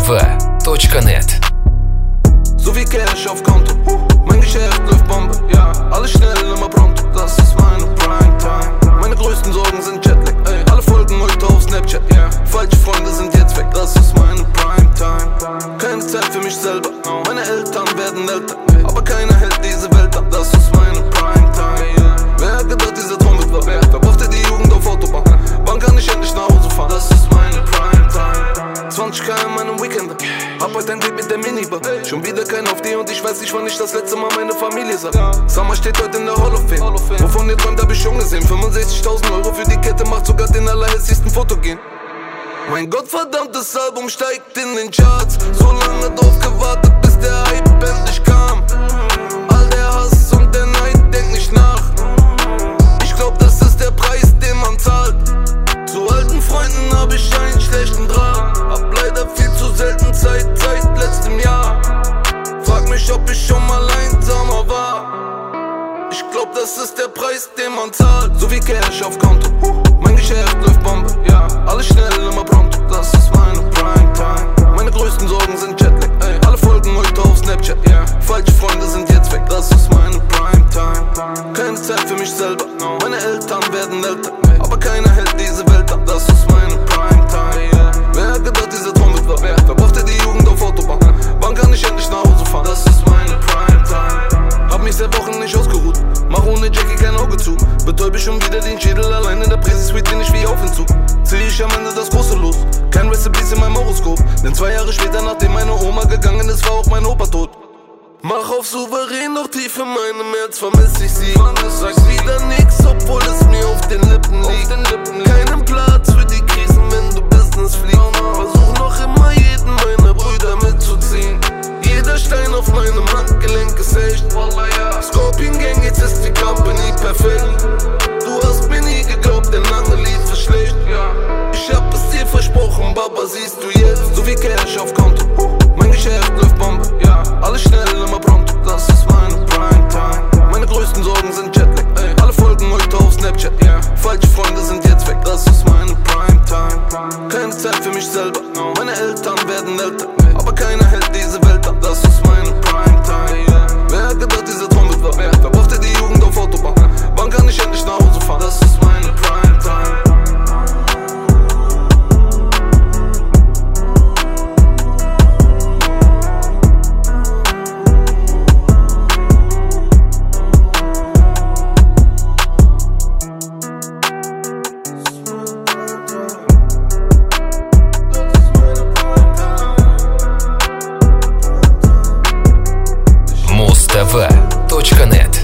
mustv.net. So viel Cash auf Konto, mein Geschäft läuft Bombe, ja, alles schnell, immer pronto, das ist meine Primetime. Meine größten Sorgen sind Jetlag, ey, alle folgen heute auf Snapchat, yeah. Falsche Freunde sind jetzt weg, das ist meine Primetime. Keine Zeit für mich selber, meine Eltern werden älter, aber keiner hält diese Welt ab, das ist meine Primetime. Wer hat gedacht, dieser Traum wird wahr? Wer brauchte die Jugend auf Autobahn? Wann kann ich endlich nach Hause fahren? Das ist meine Primetime. 20k in meinem Weekend, hab heute ein Date mit der Minibar. Schon wieder kein auf die und ich weiß nicht, wann ich das letzte Mal meine Familie sah. Summer steht heute in der Hall of Fame. Wovon ihr träumt, hab ich schon gesehen. 65.000 Euro für die Kette macht sogar den allerhässlichsten Foto gehen. Mein gottverdammtes Album steigt in den Charts. So lange drauf gewartet, bis der Hype endlich kam. All der Hass und der Neid, denk nicht nach. Ich glaub, das ist der Preis, den man zahlt. Zu alten Freunden hab ich einen schlechten Draht. Hab leider viel zu selten Zeit seit letztem Jahr. Frag mich, ob ich schon mal einsamer war. Ich glaub, das ist der Preis, den man zahlt. So viel Cash auf Konto, mein Geschäft läuft Bombe, ja, alles schnell, immer pronto, das ist meine Primetime. Meine größten Sorgen sind Jetlag, ey, alle folgen heute auf Snapchat, yeah. Falsche Freunde sind jetzt weg, das ist meine Primetime. Keine Zeit für mich selber, meine Eltern werden älter, aber keiner hält diese Welt ab, das ist meine Primetime. Wer hat gedacht, dieser Traum wird wahr? Wer brauchte die Jugend auf Autobahn? Wann kann ich endlich nach Hause fahren? Das ist meine Primetime. Hab mich seit Wochen nicht ausgeruht, mach ohne Jackie kein Auge zu. Betäub ich schon wieder den Schädel, allein in der Präsi-Suite bin ich wie auf Entzug. Zieh ich am Ende das große Los, kein Recipes in meinem Horoskop. Denn 2 Jahre später, nachdem meine Oma gegangen ist, war auch mein Opa tot. Mach auf souverän, doch tief in meinem Herz vermiss ich sie. Sag wieder nix, obwohl es mir auf den Lippen liegt. Keinen Platz für die Krisen, wenn du Business fliegst. Versuch noch immer jeden meiner Brüder mitzuziehen. Jeder Stein auf meinem Handgelenk ist echt. Scorpion Gang, jetzt ist die Company perfekt. Du hast mir nie geglaubt, denn lange lief es schlecht. Ich hab es dir versprochen, Baba, siehst du jetzt. So viel Cash auf Konto, mein Geschäft läuft Bombe, ja, alles schnell, immer pronto, das ist meine Primetime. Meine größten Sorgen sind Jetlag, ey, alle folgen heute auf Snapchat, yeah. Falsche Freunde sind jetzt weg, das ist meine Primetime. Keine Zeit für mich selber, meine Eltern werden älter, aber keiner hält diese Welt ab, das ist meine Primetime. Wer hat gedacht, dieser Traum wird wahr? Wer brauchte die Jugend auf Autobahn? Wann kann ich endlich nach Hause fahren? Das ist meine Primetime. mustv.net.